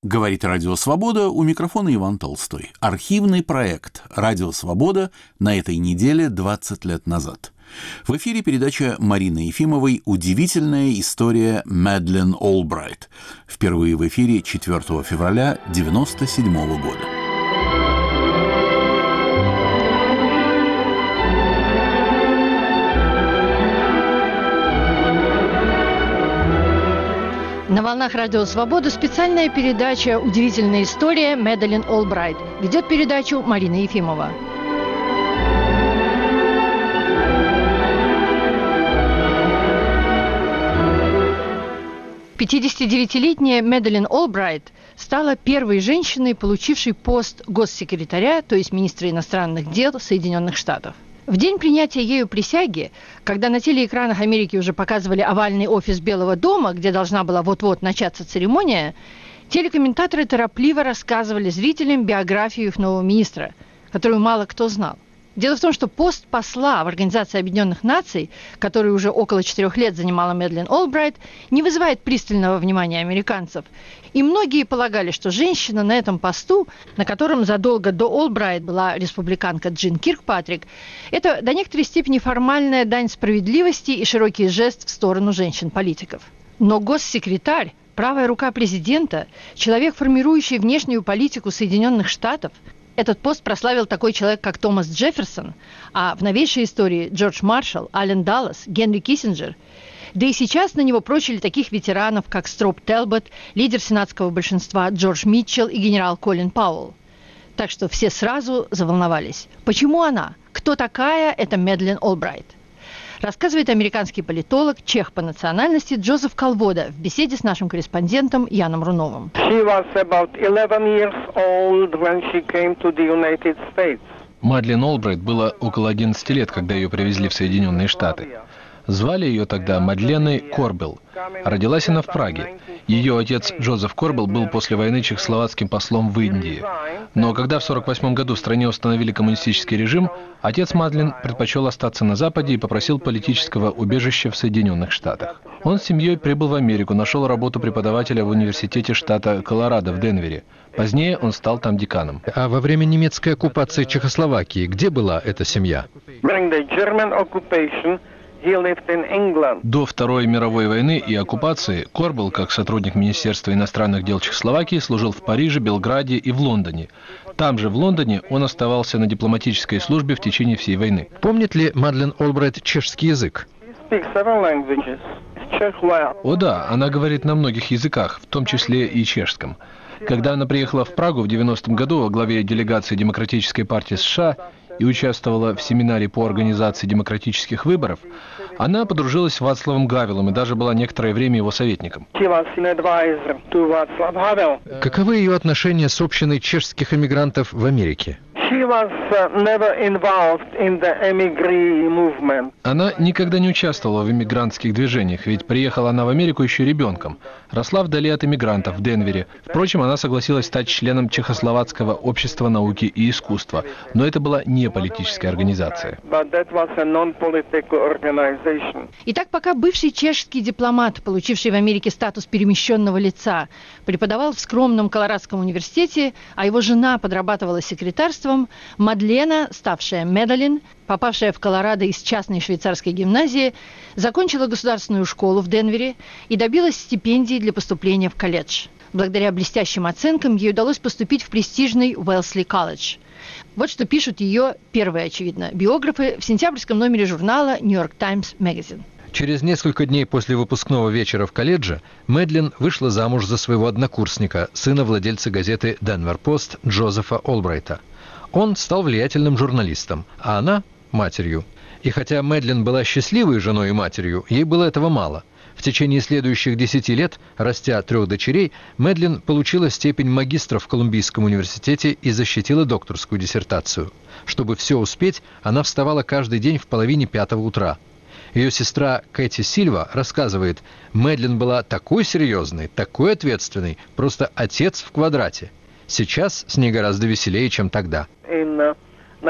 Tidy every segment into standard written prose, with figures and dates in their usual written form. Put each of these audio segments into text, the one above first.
Говорит Радио Свобода, у микрофона Иван Толстой. Архивный проект «Радио Свобода» на этой неделе 20 лет назад. В эфире передача Марины Ефимовой «Удивительная история Мэдлен Олбрайт». Впервые в эфире 4 февраля 1997 года. На волнах Радио Свобода специальная передача «Удивительная история Мэдлен Олбрайт». Ведет передачу Марина Ефимова. «59-летняя Мэдлен Олбрайт стала первой женщиной, получившей пост госсекретаря, то есть министра иностранных дел Соединенных Штатов. В день принятия ею присяги, когда на телеэкранах Америки уже показывали овальный офис Белого дома, где должна была вот-вот начаться церемония, телекомментаторы торопливо рассказывали зрителям биографию их нового министра, которую мало кто знал. Дело в том, что пост посла в Организации Объединенных Наций, который уже около 4 лет занимала Мэдлен Олбрайт, не вызывает пристального внимания американцев. И многие полагали, что женщина на этом посту, на котором задолго до Олбрайт была республиканка Джин Киркпатрик, это до некоторой степени формальная дань справедливости и широкий жест в сторону женщин-политиков. Но госсекретарь, правая рука президента, человек, формирующий внешнюю политику Соединенных Штатов, этот пост прославил такой человек, как Томас Джефферсон, а в новейшей истории Джордж Маршалл, Аллен Даллас, Генри Киссинджер. Да и сейчас на него прочили таких ветеранов, как Строуп Телбот, лидер сенатского большинства Джордж Митчелл и генерал Колин Пауэлл. Так что все сразу заволновались. Почему она? Кто такая эта Мэдлен Олбрайт? Рассказывает американский политолог, чех по национальности Джозеф Калвода в беседе с нашим корреспондентом Яном Руновым. Мэдлен Олбрайт было около 11 лет, когда ее привезли в Соединенные Штаты. Звали ее тогда Мадленой Корбелл. Родилась она в Праге. Ее отец Джозеф Корбелл был после войны чехословацким послом в Индии. Но когда в 1948 году в стране установили коммунистический режим, отец Мэдлен предпочел остаться на Западе и попросил политического убежища в Соединенных Штатах. Он с семьей прибыл в Америку, нашел работу преподавателя в университете штата Колорадо в Денвере. Позднее он стал там деканом. А во время немецкой оккупации Чехословакии где была эта семья? До Второй мировой войны и оккупации Корбелл, как сотрудник Министерства иностранных дел Чехословакии, служил в Париже, Белграде и в Лондоне. Там же, в Лондоне, он оставался на дипломатической службе в течение всей войны. Помнит ли Мэдлен Олбрайт чешский язык? О да, она говорит на многих языках, в том числе и чешском. Когда она приехала в Прагу в 90-м году во главе делегации Демократической партии США и участвовала в семинаре по организации демократических выборов, она подружилась с Вацлавом Гавелом и даже была некоторое время его советником. Каковы ее отношения с общиной чешских эмигрантов в Америке? Она никогда не участвовала в эмигрантских движениях, ведь приехала она в Америку еще ребенком. Росла вдали от эмигрантов в Денвере. Впрочем, она согласилась стать членом Чехословацкого общества науки и искусства. Но это была не политическая организация. Итак, пока бывший чешский дипломат, получивший в Америке статус перемещенного лица, преподавал в скромном Колорадском университете, а его жена подрабатывала секретарством, Мадлена, ставшая Мэдлен, попавшая в Колорадо из частной швейцарской гимназии, закончила государственную школу в Денвере и добилась стипендии для поступления в колледж. Благодаря блестящим оценкам ей удалось поступить в престижный Уэлсли колледж. Вот что пишут ее первые, очевидно, биографы в сентябрьском номере журнала New York Times Magazine. Через несколько дней после выпускного вечера в колледже Мэдлен вышла замуж за своего однокурсника, сына владельца газеты «Денвер Пост» Джозефа Олбрайта. Он стал влиятельным журналистом, а она – матерью. И хотя Мэдлен была счастливой женой и матерью, ей было этого мало. В течение следующих 10 лет, растя 3 дочерей, Мэдлен получила степень магистра в Колумбийском университете и защитила докторскую диссертацию. Чтобы все успеть, она вставала каждый день в половине 5 утра. Ее сестра Кэти Сильва рассказывает, Мэдлен была такой серьезной, такой ответственной, просто отец в квадрате. Сейчас с ней гораздо веселее, чем тогда. В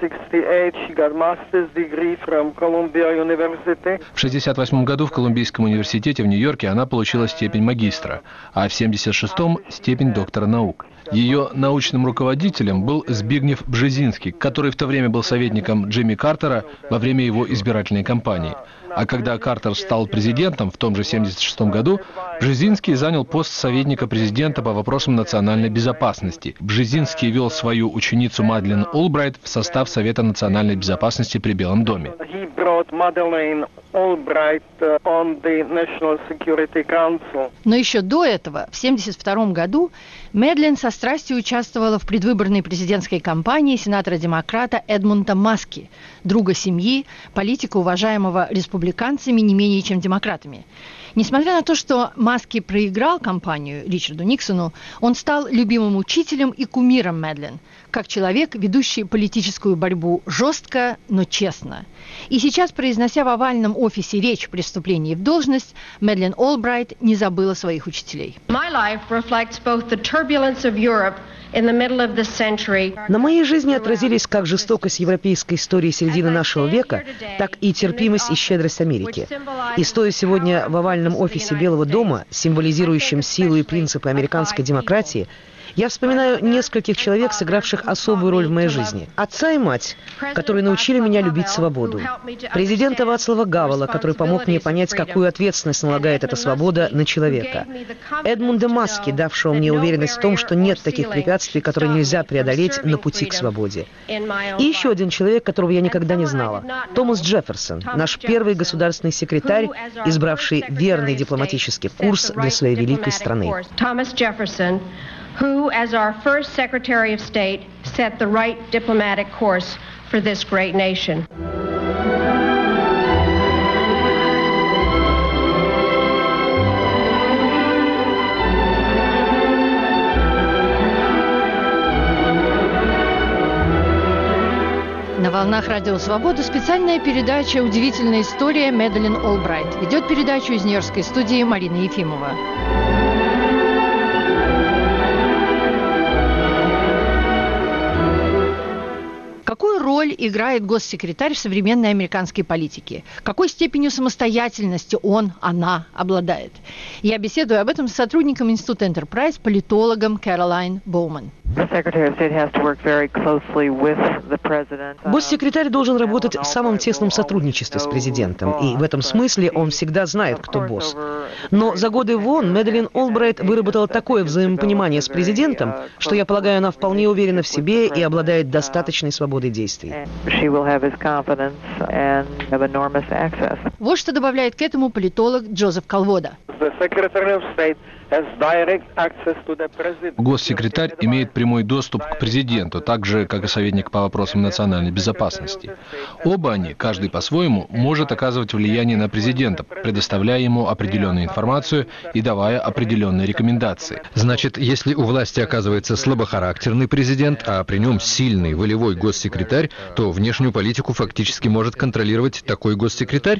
1968 году в Колумбийском университете в Нью-Йорке она получила степень магистра, а в 1976 – степень доктора наук. Ее научным руководителем был Збигнев Бжезинский, который в то время был советником Джимми Картера во время его избирательной кампании. А когда Картер стал президентом в том же 1976 году, Бжезинский занял пост советника президента по вопросам национальной безопасности. Бжезинский вел свою ученицу Мадлен Олбрайт в состав Совета национальной безопасности при Белом доме. Но еще до этого, в 1972 году, Мэдлин со страстью участвовала в предвыборной президентской кампании сенатора-демократа Эдмунда Маски, друга семьи, политика, уважаемого республиканцами не менее чем демократами. Несмотря на то, что Маски проиграл кампанию Ричарду Никсону, он стал любимым учителем и кумиром Мэдлин, как человек, ведущий политическую борьбу жестко, но честно. И сейчас, произнося в овальном офисе речь при вступлении в должность, Мэдлин Олбрайт не забыла своих учителей. На моей жизни отразились как жестокость европейской истории середины нашего века, так и терпимость и щедрость Америки. И стоя сегодня в овальном офисе Белого дома, символизирующем силу и принципы американской демократии, я вспоминаю нескольких человек, сыгравших особую роль в моей жизни. Отца и мать, которые научили меня любить свободу. Президента Вацлава Гавела, который помог мне понять, какую ответственность налагает эта свобода на человека. Эдмунда Маски, давшего мне уверенность в том, что нет таких препятствий, которые нельзя преодолеть на пути к свободе. И еще один человек, которого я никогда не знала. Томас Джефферсон, наш первый государственный секретарь, избравший верный дипломатический курс для своей великой страны. Who, as our first Secretary of State, set the right diplomatic course for this great nation. На волнах Радио Свобода специальная передача «Удивительная история» Мэдлин Олбрайт. Ведет передачу из Нью-Йоркской студии Марина Ефимова. Какую роль играет госсекретарь в современной американской политике? Какой степенью самостоятельности она обладает? Я беседую об этом с сотрудником Института Enterprise, политологом Кэролайн Боуман. Госсекретарь должен работать в самом тесном сотрудничестве с президентом, и в этом смысле он всегда знает, кто босс. Но за годы в ООН Мэдлин Олбрайт выработала такое взаимопонимание с президентом, что, я полагаю, она вполне уверена в себе и обладает достаточной свободой действий. Вот что добавляет к этому политолог Джозеф Калвода. Госсекретарь имеет прямой доступ к президенту, так же, как и советник по вопросам национальной безопасности. Оба они, каждый по-своему, может оказывать влияние на президента, предоставляя ему определенную информацию и давая определенные рекомендации. Значит, если у власти оказывается слабохарактерный президент, а при нем сильный волевой госсекретарь, то внешнюю политику фактически может контролировать такой госсекретарь?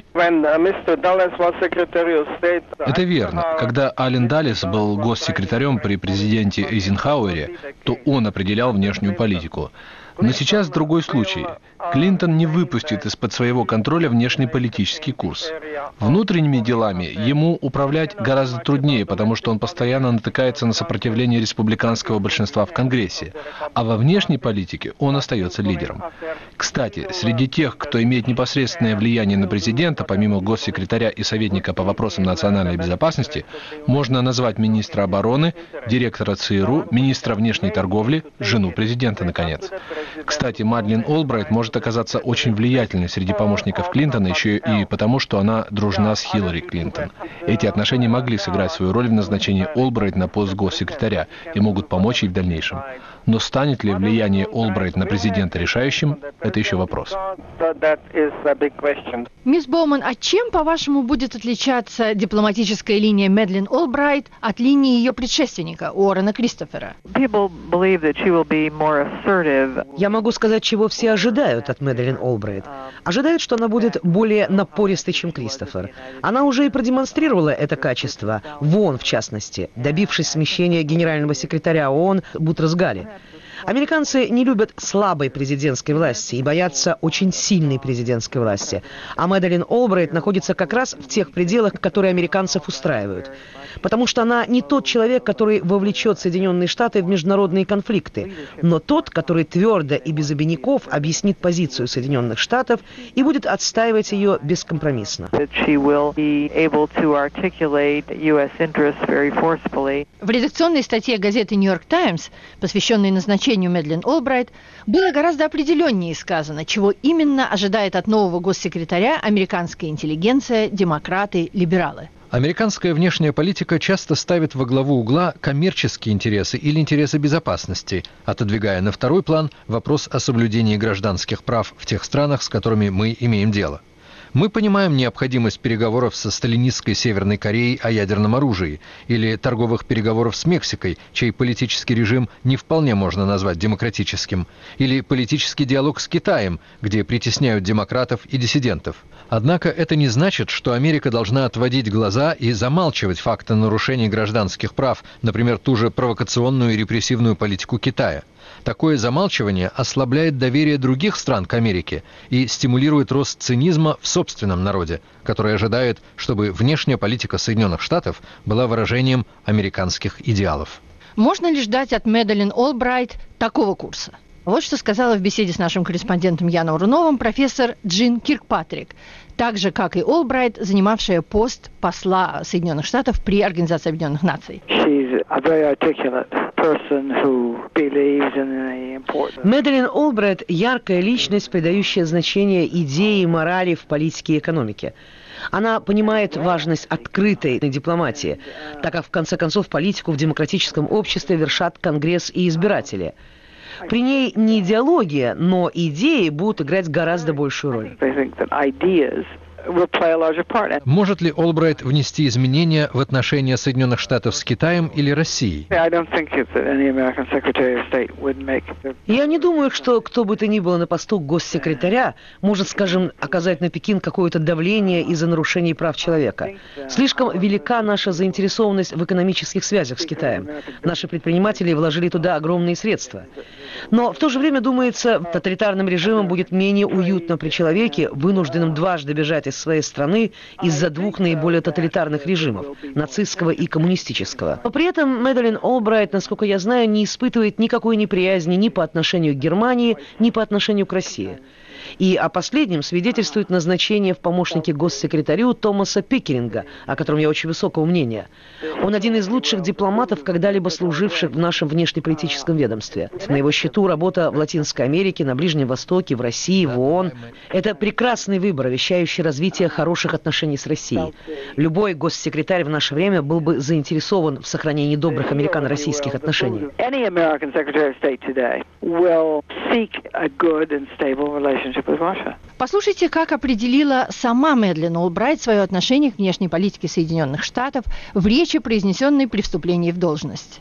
Это верно. Когда Ален Даллес был госсекретарем при президенте Эйзенхауэре, то он определял внешнюю политику. Но сейчас другой случай. Клинтон не выпустит из-под своего контроля внешнеполитический курс. Внутренними делами ему управлять гораздо труднее, потому что он постоянно натыкается на сопротивление республиканского большинства в Конгрессе. А во внешней политике он остается лидером. Кстати, среди тех, кто имеет непосредственное влияние на президента, помимо госсекретаря и советника по вопросам национальной безопасности, можно назвать министра обороны, директора ЦРУ, министра внешней торговли, жену президента, наконец. Кстати, Мадлен Олбрайт может оказаться очень влиятельной среди помощников Клинтона еще и потому, что она дружна с Хиллари Клинтон. Эти отношения могли сыграть свою роль в назначении Олбрайт на пост госсекретаря и могут помочь ей в дальнейшем. Но станет ли влияние Олбрайт на президента решающим, это еще вопрос. Мисс Боуман, а чем, по-вашему, будет отличаться дипломатическая линия Мэдлин Олбрайт от линии ее предшественника Уоррена Кристофера? Я могу сказать, чего все ожидают от Мэдлин Олбрайт. Ожидают, что она будет более напористой, чем Кристофер. Она уже и продемонстрировала это качество, в ООН в частности, добившись смещения генерального секретаря ООН Бутрос Гали. Американцы не любят слабой президентской власти и боятся очень сильной президентской власти. А Мэдалин Олбрайт находится как раз в тех пределах, которые американцев устраивают. Потому что она не тот человек, который вовлечет Соединенные Штаты в международные конфликты, но тот, который твердо и без обиняков объяснит позицию Соединенных Штатов и будет отстаивать ее бескомпромиссно. В редакционной статье газеты «Нью-Йорк Таймс», посвященной назначению Мэдалин Олбрайт, было гораздо определеннее сказано, чего именно ожидает от нового госсекретаря американская интеллигенция, демократы, либералы. Американская внешняя политика часто ставит во главу угла коммерческие интересы или интересы безопасности, отодвигая на второй план вопрос о соблюдении гражданских прав в тех странах, с которыми мы имеем дело. Мы понимаем необходимость переговоров со сталинистской Северной Кореей о ядерном оружии или торговых переговоров с Мексикой, чей политический режим не вполне можно назвать демократическим, или политический диалог с Китаем, где притесняют демократов и диссидентов. Однако это не значит, что Америка должна отводить глаза и замалчивать факты нарушений гражданских прав, например, ту же провокационную и репрессивную политику Китая. Такое замалчивание ослабляет доверие других стран к Америке и стимулирует рост цинизма в собственном народе, который ожидает, чтобы внешняя политика Соединенных Штатов была выражением американских идеалов. Можно ли ждать от Мэдалин Олбрайт такого курса? Вот что сказала в беседе с нашим корреспондентом Яном Руновым профессор Джин Киркпатрик, так же, как и Олбрайт, занимавшая пост посла Соединенных Штатов при Организации Объединенных Наций. Мэдалин Олбрайт – яркая личность, придающая значение идее и морали в политике и экономике. Она понимает важность открытой дипломатии, так как, в конце концов, политику в демократическом обществе вершат Конгресс и избиратели. При ней не идеология, но идеи будут играть гораздо большую роль. Может ли Олбрайт внести изменения в отношения Соединенных Штатов с Китаем или Россией? Я не думаю, что кто бы то ни было на посту госсекретаря может, скажем, оказать на Пекин какое-то давление из-за нарушений прав человека. Слишком велика наша заинтересованность в экономических связях с Китаем. Наши предприниматели вложили туда огромные средства. Но в то же время, думается, тоталитарным режимом будет менее уютно при человеке, вынужденном дважды бежать из своей страны из-за двух наиболее тоталитарных режимов – нацистского и коммунистического. Но при этом Мэдалин Олбрайт, насколько я знаю, не испытывает никакой неприязни ни по отношению к Германии, ни по отношению к России. И о последнем свидетельствует назначение в помощники госсекретарю Томаса Пикеринга, о котором я очень высокого мнения. Он один из лучших дипломатов, когда-либо служивших в нашем внешнеполитическом ведомстве. На его счету работа в Латинской Америке, на Ближнем Востоке, в России, в ООН. Это прекрасный выбор, обещающий развитие хороших отношений с Россией. Любой госсекретарь в наше время был бы заинтересован в сохранении добрых американо-российских отношений. Послушайте, как определила сама Мэдалин Олбрайт свое отношение к внешней политике Соединенных Штатов в речи, произнесенной при вступлении в должность.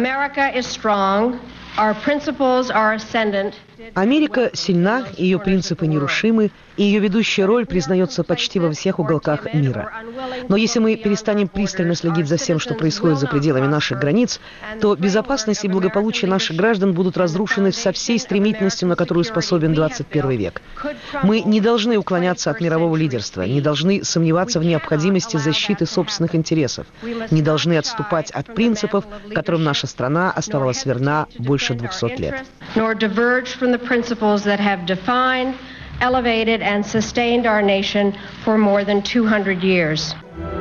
Америка сильна, ее принципы нерушимы, и ее ведущая роль признается почти во всех уголках мира. Но если мы перестанем пристально следить за всем, что происходит за пределами наших границ, то безопасность и благополучие наших граждан будут разрушены со всей стремительностью, на которую способен 21 век. Мы не должны уклоняться от мирового лидерства, не должны сомневаться в необходимости защиты собственных интересов, не должны отступать от принципов, которым наша страна оставалась верна больше 200 лет. Elevated and sustained our nation for more than 200 years.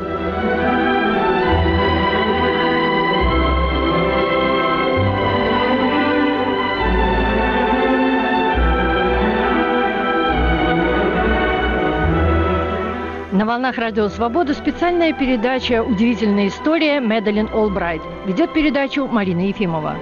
На волнах Радио Свобода специальная передача «Удивительная история» Мэдалин Олбрайт. Ведет передачу Марина Ефимова.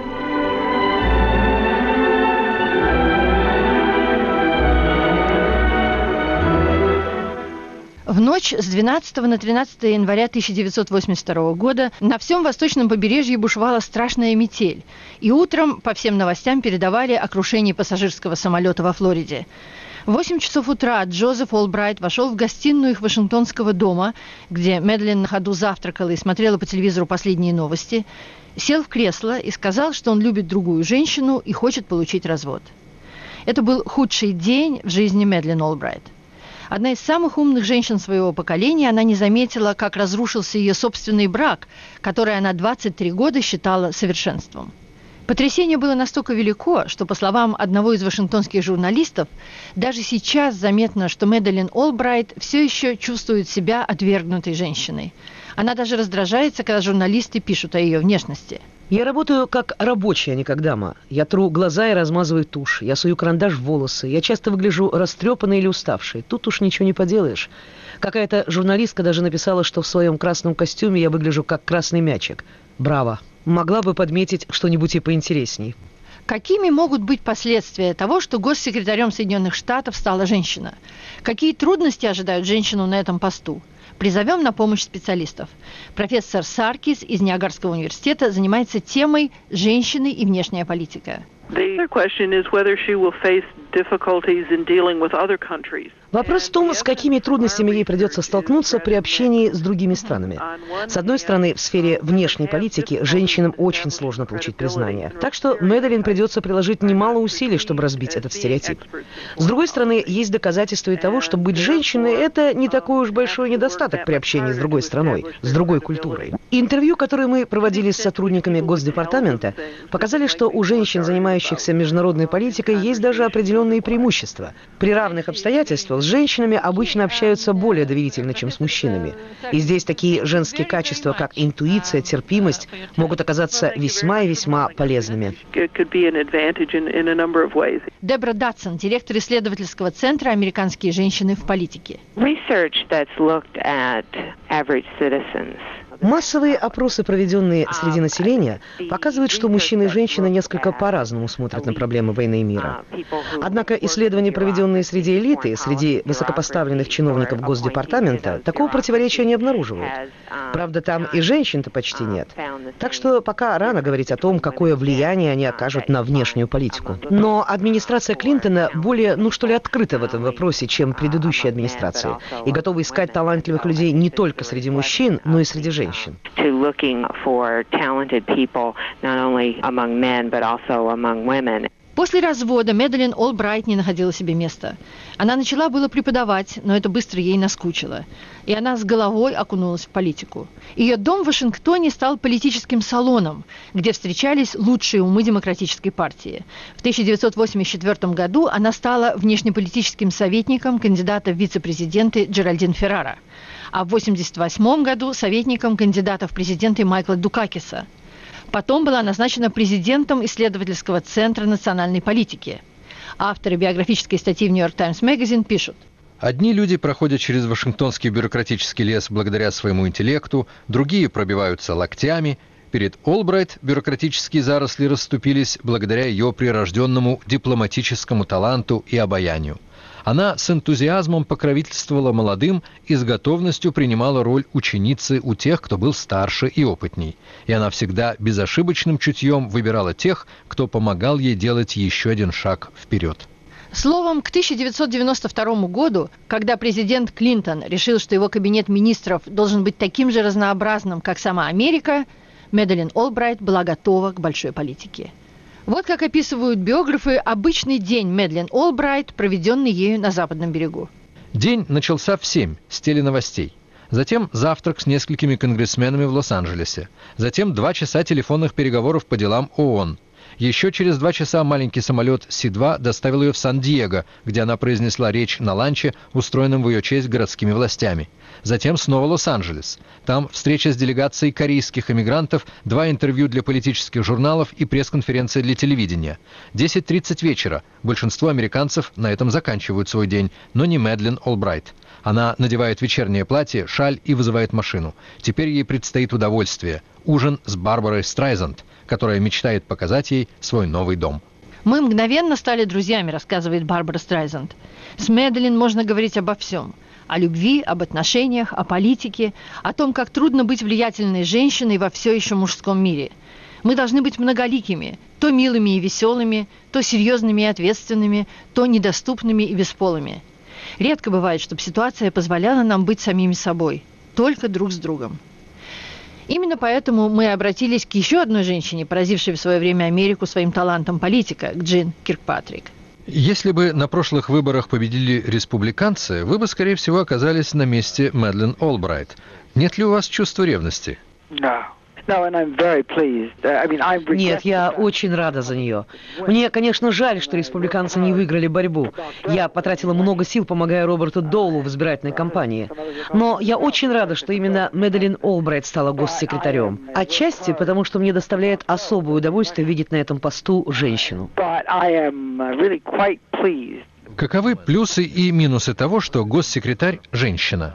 В ночь с 12 на 13 января 1982 года на всем восточном побережье бушевала страшная метель. И утром по всем новостям передавали о крушении пассажирского самолета во Флориде. В 8 часов утра Джозеф Олбрайт вошел в гостиную их Вашингтонского дома, где Мэдлин на ходу завтракала и смотрела по телевизору последние новости, сел в кресло и сказал, что он любит другую женщину и хочет получить развод. Это был худший день в жизни Мэдлин Олбрайт. Одна из самых умных женщин своего поколения, она не заметила, как разрушился ее собственный брак, который она 23 года считала совершенством. Потрясение было настолько велико, что, по словам одного из вашингтонских журналистов, даже сейчас заметно, что Мэдалин Олбрайт все еще чувствует себя отвергнутой женщиной. Она даже раздражается, когда журналисты пишут о ее внешности. Я работаю как рабочая, а не как дама. Я тру глаза и размазываю тушь. Я сую карандаш в волосы. Я часто выгляжу растрепанной или уставшей. Тут уж ничего не поделаешь. Какая-то журналистка даже написала, что в своем красном костюме я выгляжу как красный мячик. Браво. Могла бы подметить что-нибудь и поинтересней. Какими могут быть последствия того, что госсекретарем Соединенных Штатов стала женщина? Какие трудности ожидают женщину на этом посту? Призовем на помощь специалистов. Профессор Саркис из Ниагарского университета занимается темой «Женщины и внешняя политика». Вопрос в том, с какими трудностями ей придется столкнуться при общении с другими странами. С одной стороны, в сфере внешней политики женщинам очень сложно получить признание. Так что Мэдалин придется приложить немало усилий, чтобы разбить этот стереотип. С другой стороны, есть доказательства и того, что быть женщиной – это не такой уж большой недостаток при общении с другой страной, с другой культурой. Интервью, которые мы проводили с сотрудниками Госдепартамента, показали, что у женщин, занимающихся международной политикой, есть даже определенные преимущества. При равных обстоятельствах с женщинами обычно общаются более доверительно, чем с мужчинами. И здесь такие женские качества, как интуиция, терпимость, могут оказаться весьма и весьма полезными. Дебра Датсон, директор исследовательского центра «Американские женщины в политике». Массовые опросы, проведенные среди населения, показывают, что мужчины и женщины несколько по-разному смотрят на проблемы войны и мира. Однако исследования, проведенные среди элиты, среди высокопоставленных чиновников Госдепартамента, такого противоречия не обнаруживают. Правда, там и женщин-то почти нет. Так что пока рано говорить о том, какое влияние они окажут на внешнюю политику. Но администрация Клинтона более, открыта в этом вопросе, чем предыдущая администрация, и готова искать талантливых людей не только среди мужчин, но и среди женщин. После развода Мэдалин Олбрайт не находила себе места. Она начала было преподавать, но это быстро ей наскучило. И она с головой окунулась в политику. Ее дом в Вашингтоне стал политическим салоном, где встречались лучшие умы демократической партии. В 1984 году она стала внешнеполитическим советником кандидата в вице-президенты Джеральдин Феррара, а в 1988 году советником кандидата в президенты Майкла Дукакиса. Потом была назначена президентом исследовательского центра национальной политики. Авторы биографической статьи в New York Times Magazine пишут: одни люди проходят через вашингтонский бюрократический лес благодаря своему интеллекту, другие пробиваются локтями. Перед Олбрайт бюрократические заросли расступились благодаря ее прирожденному дипломатическому таланту и обаянию. Она с энтузиазмом покровительствовала молодым и с готовностью принимала роль ученицы у тех, кто был старше и опытней. И она всегда безошибочным чутьем выбирала тех, кто помогал ей делать еще один шаг вперед. Словом, к 1992 году, когда президент Клинтон решил, что его кабинет министров должен быть таким же разнообразным, как сама Америка, Мэдалин Олбрайт была готова к большой политике. Вот как описывают биографы обычный день Мэдалин Олбрайт, проведенный ею на Западном берегу. День начался в 7 с теленовостей. Затем завтрак с несколькими конгрессменами в Лос-Анджелесе. Затем 2 часа телефонных переговоров по делам ООН. Еще через 2 часа маленький самолет Си-2 доставил ее в Сан-Диего, где она произнесла речь на ланче, устроенном в ее честь городскими властями. Затем снова Лос-Анджелес. Там встреча с делегацией корейских эмигрантов, 2 интервью для политических журналов и пресс-конференция для телевидения. 10:30 вечера. Большинство американцев на этом заканчивают свой день, но не Мэдалин Олбрайт. Она надевает вечернее платье, шаль и вызывает машину. Теперь ей предстоит удовольствие – ужин с Барбарой Страйзанд, которая мечтает показать ей свой новый дом. «Мы мгновенно стали друзьями», – рассказывает Барбара Страйзанд. «С Мэдалин можно говорить обо всем. О любви, об отношениях, о политике, о том, как трудно быть влиятельной женщиной во все еще мужском мире. Мы должны быть многоликими, то милыми и веселыми, то серьезными и ответственными, то недоступными и бесполыми. Редко бывает, чтобы ситуация позволяла нам быть самими собой, только друг с другом. Именно поэтому мы обратились к еще одной женщине, поразившей в свое время Америку своим талантом политика, к Джин Киркпатрик. Если бы на прошлых выборах победили республиканцы, вы бы, скорее всего, оказались на месте Мэдлин Олбрайт. Нет ли у вас чувства ревности? Нет, я очень рада за нее. Мне, конечно, жаль, что республиканцы не выиграли борьбу. Я потратила много сил, помогая Роберту Доулу в избирательной кампании. Но я очень рада, что именно Мэдалин Олбрайт стала госсекретарем. Отчасти потому, что мне доставляет особое удовольствие видеть на этом посту женщину. Каковы плюсы и минусы того, что госсекретарь – женщина?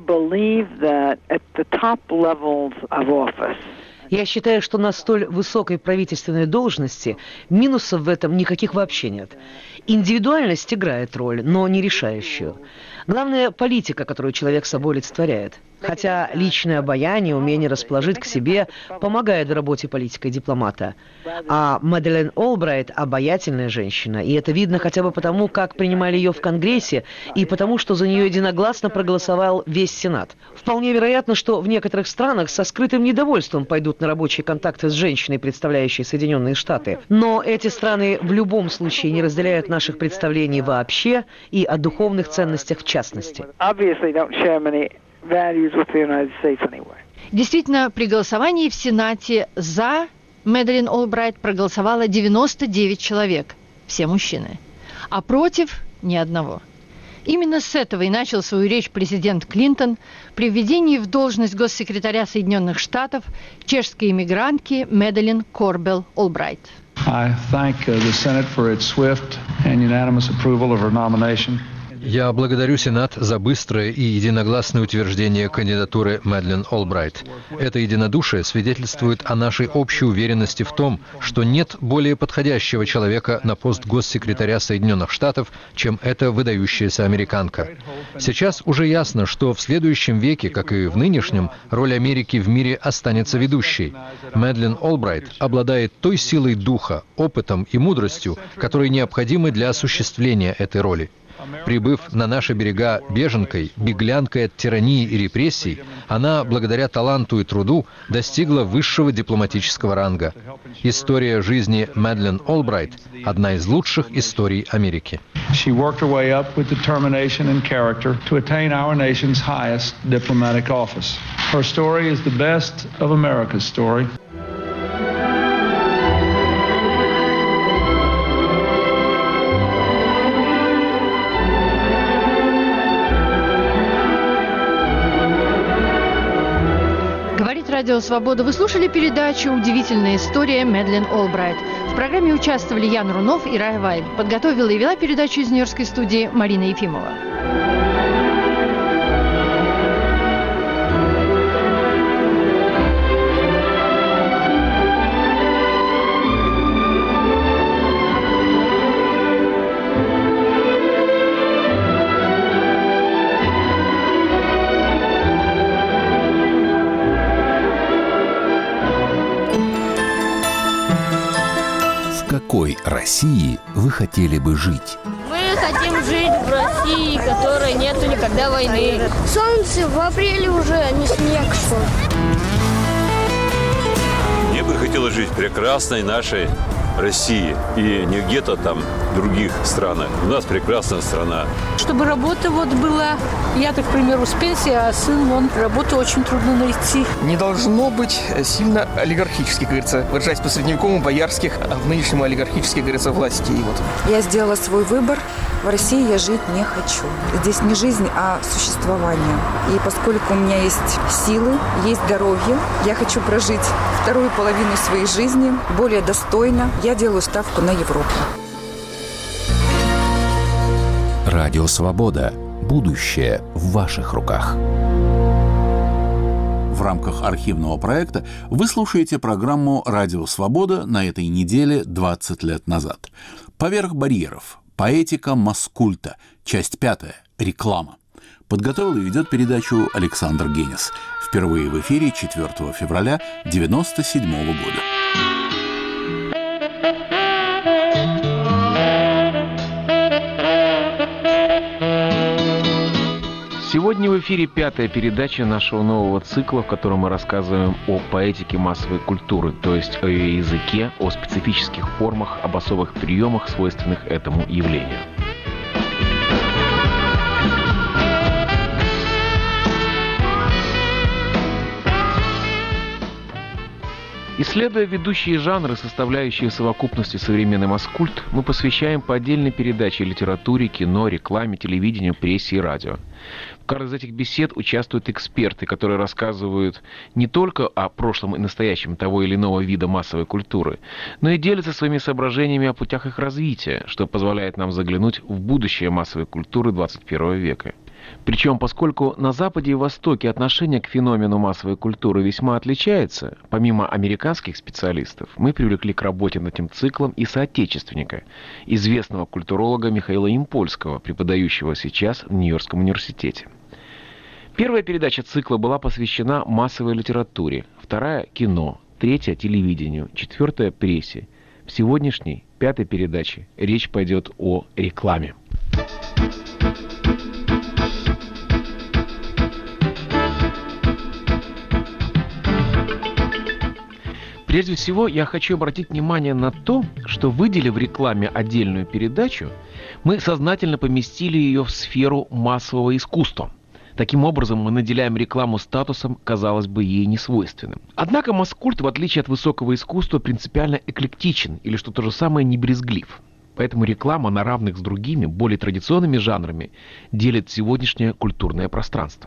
Я считаю, что на столь высокой правительственной должности минусов в этом никаких вообще нет. Индивидуальность играет роль, но не решающую. Главное – политика, которую человек собой олицетворяет. Хотя личное обаяние, умение расположить к себе помогает в работе политика и дипломата. А Мэдалин Олбрайт – обаятельная женщина, и это видно хотя бы потому, как принимали ее в Конгрессе, и потому, что за нее единогласно проголосовал весь Сенат. Вполне вероятно, что в некоторых странах со скрытым недовольством пойдут на рабочие контакты с женщиной, представляющей Соединенные Штаты. Но эти страны в любом случае не разделяют наших представлений вообще и о духовных ценностях в частности. Действительно, при голосовании в Сенате за Мэдалин Олбрайт проголосовало 99 человек, все мужчины, а против – ни одного. Именно с этого и начал свою речь президент Клинтон при введении в должность госсекретаря Соединенных Штатов чешской иммигрантки Мэдалин Корбел Олбрайт. Я благодарю Сенат за быстрое и единогласное утверждение кандидатуры Мэдалин Олбрайт. Это единодушие свидетельствует о нашей общей уверенности в том, что нет более подходящего человека на пост госсекретаря Соединенных Штатов, чем эта выдающаяся американка. Сейчас уже ясно, что в следующем веке, как и в нынешнем, роль Америки в мире останется ведущей. Мэдалин Олбрайт обладает той силой духа, опытом и мудростью, которые необходимы для осуществления этой роли. Прибыв на наши берега беженкой, беглянкой от тирании и репрессий, она, благодаря таланту и труду, достигла высшего дипломатического ранга. История жизни Мэдалин Олбрайт – одна из лучших историй Америки. Радио «Свобода». Вы слушали передачу «Удивительная история» Мэдалин Олбрайт. В программе участвовали Ян Рунов и Рая Вайль. Подготовила и вела передачу из Нью-Йоркской студии Марина Ефимова. В какой России вы хотели бы жить? Мы хотим жить в России, в которой нету никогда войны. Солнце в апреле уже, а не снег шел. Мне бы хотелось жить в прекрасной нашей России и не где-то там в других странах. У нас прекрасная страна. Чтобы работа была, я, так, к примеру, с пенсии, а сын, работу очень трудно найти. Не должно быть сильно олигархических, как говорится, выражаясь по-средневековому, боярских, а в нынешнем олигархических, как говорится, властей. Я сделала свой выбор. В России я жить не хочу. Здесь не жизнь, а существование. И поскольку у меня есть силы, есть здоровье, я хочу прожить вторую половину своей жизни более достойно. Я делаю ставку на Европу. Радио «Свобода». Будущее в ваших руках. В рамках архивного проекта вы слушаете программу «Радио Свобода» на этой неделе 20 лет назад. «Поверх барьеров. Поэтика маскульта». Часть 5. Реклама. Подготовил и ведет передачу Александр Генис. Впервые в эфире 4 февраля 1997 года. Сегодня в эфире 5-я передача нашего нового цикла, в котором мы рассказываем о поэтике массовой культуры, то есть о ее языке, о специфических формах, об особых приемах, свойственных этому явлению. Исследуя ведущие жанры, составляющие в совокупности современный маскульт, мы посвящаем по отдельной передаче литературе, кино, рекламе, телевидению, прессе и радио. В каждой из этих бесед участвуют эксперты, которые рассказывают не только о прошлом и настоящем того или иного вида массовой культуры, но и делятся своими соображениями о путях их развития, что позволяет нам заглянуть в будущее массовой культуры 21 века. Причем, поскольку на Западе и Востоке отношение к феномену массовой культуры весьма отличается, помимо американских специалистов, мы привлекли к работе над этим циклом и соотечественника, известного культуролога Михаила Импольского, преподающего сейчас в Нью-Йоркском университете. Первая передача цикла была посвящена массовой литературе, вторая – кино, третья – телевидению, четвертая – прессе. В сегодняшней, 5-й передаче, речь пойдет о рекламе. Прежде всего, я хочу обратить внимание на то, что, выделив рекламе отдельную передачу, мы сознательно поместили ее в сферу массового искусства. Таким образом, мы наделяем рекламу статусом, казалось бы, ей несвойственным. Однако маскульт, в отличие от высокого искусства, принципиально эклектичен, или что то же самое, не брезглив. Поэтому реклама на равных с другими, более традиционными жанрами, делит сегодняшнее культурное пространство.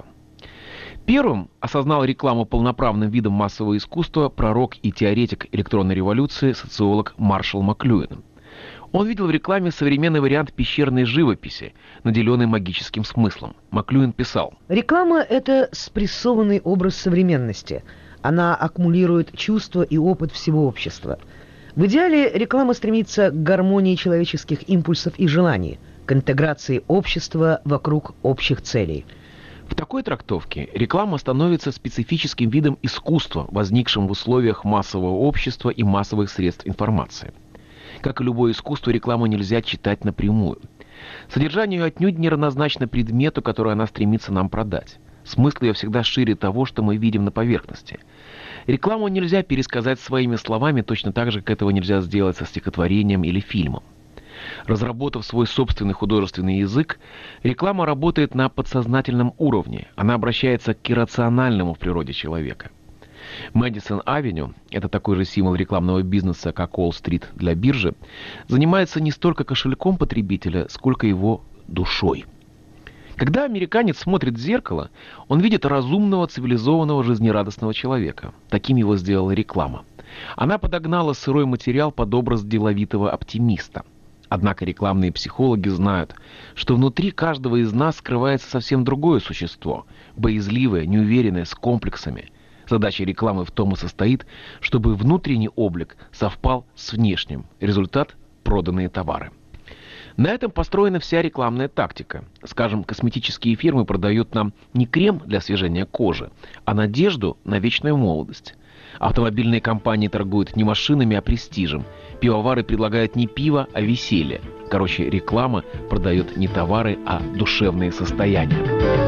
Первым осознал рекламу полноправным видом массового искусства пророк и теоретик электронной революции, социолог Маршалл Маклюин. Он видел в рекламе современный вариант пещерной живописи, наделенный магическим смыслом. Маклюин писал: «Реклама – это спрессованный образ современности. Она аккумулирует чувства и опыт всего общества. В идеале реклама стремится к гармонии человеческих импульсов и желаний, к интеграции общества вокруг общих целей». В такой трактовке реклама становится специфическим видом искусства, возникшим в условиях массового общества и массовых средств информации. Как и любое искусство, рекламу нельзя читать напрямую. Содержание ее отнюдь не равнозначно предмету, который она стремится нам продать. Смысл ее всегда шире того, что мы видим на поверхности. Рекламу нельзя пересказать своими словами, точно так же, как этого нельзя сделать со стихотворением или фильмом. Разработав свой собственный художественный язык, реклама работает на подсознательном уровне. Она обращается к иррациональному в природе человека. Мэдисон-авеню, это такой же символ рекламного бизнеса, как Уолл-стрит для биржи, занимается не столько кошельком потребителя, сколько его душой. Когда американец смотрит в зеркало, он видит разумного, цивилизованного, жизнерадостного человека. Таким его сделала реклама. Она подогнала сырой материал под образ деловитого оптимиста. Однако рекламные психологи знают, что внутри каждого из нас скрывается совсем другое существо, боязливое, неуверенное, с комплексами. Задача рекламы в том и состоит, чтобы внутренний облик совпал с внешним. Результат – проданные товары. На этом построена вся рекламная тактика. Скажем, косметические фирмы продают нам не крем для освежения кожи, а надежду на вечную молодость. Автомобильные компании торгуют не машинами, а престижем. Пивовары предлагают не пиво, а веселье. Короче, реклама продает не товары, а душевные состояния.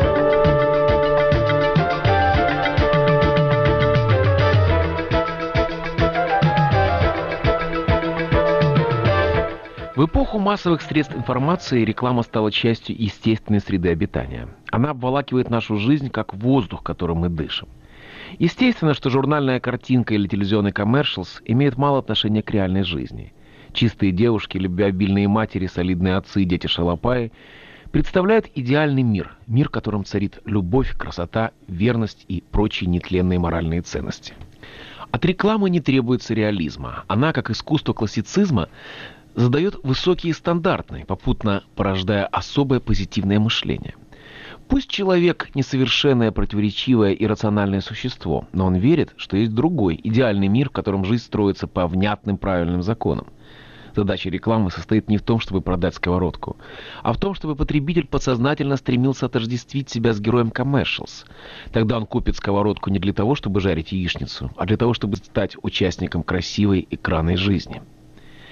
В эпоху массовых средств информации реклама стала частью естественной среды обитания. Она обволакивает нашу жизнь, как воздух, которым мы дышим. Естественно, что журнальная картинка или телевизионный коммершалс имеют мало отношения к реальной жизни. Чистые девушки, любвеобильные матери, солидные отцы и дети-шалопаи представляют идеальный мир, мир, в котором царит любовь, красота, верность и прочие нетленные моральные ценности. От рекламы не требуется реализма. Она, как искусство классицизма, задает высокие стандарты, попутно порождая особое позитивное мышление. Пусть человек несовершенное, противоречивое и рациональное существо, но он верит, что есть другой, идеальный мир, в котором жизнь строится по внятным правильным законам. Задача рекламы состоит не в том, чтобы продать сковородку, а в том, чтобы потребитель подсознательно стремился отождествить себя с героем коммершалс. Тогда он купит сковородку не для того, чтобы жарить яичницу, а для того, чтобы стать участником красивой экранной жизни.